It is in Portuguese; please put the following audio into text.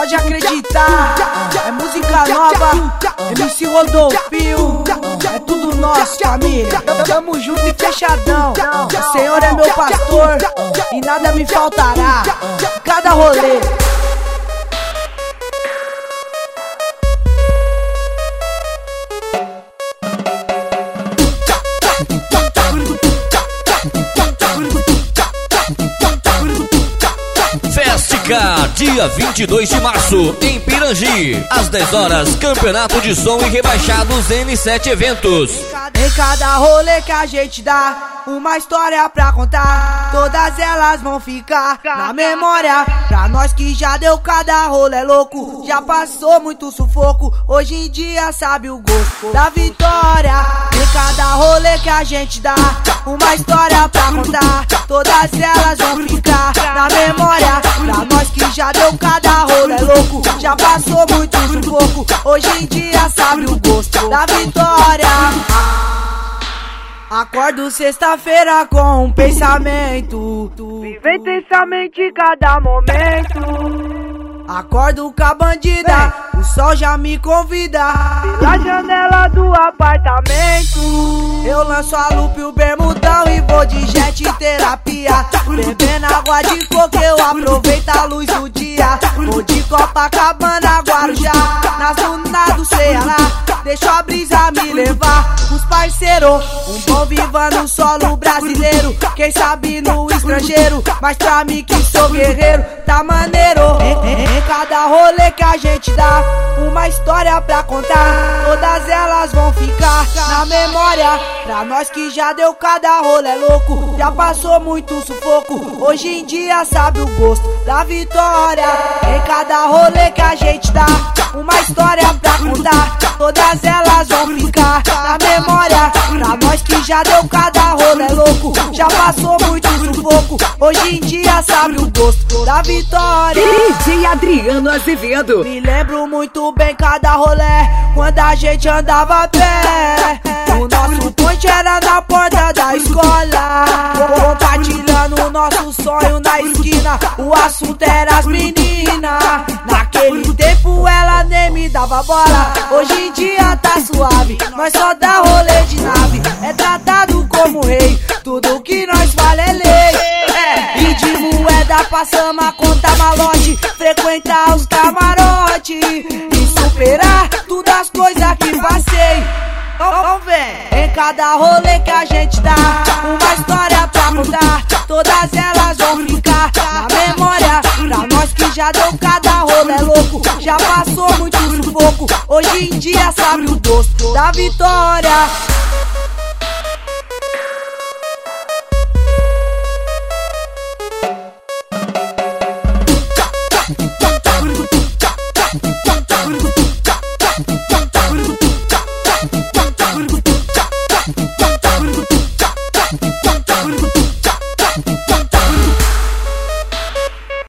pode acreditar, é música nova, MC Rodolfinho, é tudo nosso, família. Tamo junto e fechadão, o Senhor é meu pastor e nada me faltará. Cada rolê Festica, dia 22 de março, em Pirangi. Às 10 horas, campeonato de som e rebaixados N7 eventos. Em cada rolê que a gente dá, uma história pra contar. Todas elas vão ficar na memória. Pra nós que já deu cada rolê louco, já passou muito sufoco, hoje em dia sabe o gosto da vitória. Em cada rolê que a gente dá, uma história pra contar. Todas elas vão ficar na memória. Pra nós que já deu cada rolê louco, já passou muito sufoco, hoje em dia sabe o gosto da vitória. Acordo sexta-feira com um pensamento, viver intensamente cada momento. Acordo com a bandida, o sol já me convida pela janela do apartamento. Eu lanço a lupa e o bermudão e vou de jet terapia, bebendo água de coco, eu aproveito a luz do dia. Vou de Copacabana, Guarujá, nas dunas do Ceará, deixo a brisa me levar. Os parceiros, um bom viva no solo brasileiro, quem sabe no estrangeiro, mas pra mim que sou guerreiro, tá maneiro. Em cada rolê que a gente dá, uma história pra contar. Todas elas vão ficar na memória. Pra nós que já deu cada rolê louco, já passou muito sufoco, hoje em dia sabe o gosto da vitória. Em cada rolê que a gente dá, uma história pra contar. Todas elas vão ficar na memória. Pra nós que já deu cada rolê louco, já passou muito sufoco, hoje em dia sabe o gosto da vitória. DJ Adriano Azevedo. Me lembro muito bem cada rolê, quando a gente andava a pé. O nosso ponte era na porta da escola, compartilhando o nosso sonho na esquina. O assunto era as meninas. Naquele tempo ela nem me dava bola, hoje em dia tá suave, nós só dá rolê de nave. É tratado como rei, tudo que nós fala é lei. E de moeda passamos a contar malote, frequentar os camarote e superar todas as coisas que passei. Vamos ver. Em cada rolê que a gente dá, uma história pra contar. Todas elas vão ficar na memória. Pra nós que já deu cada rolê louco, já passou muito sufoco, hoje em dia sabe o gosto da vitória.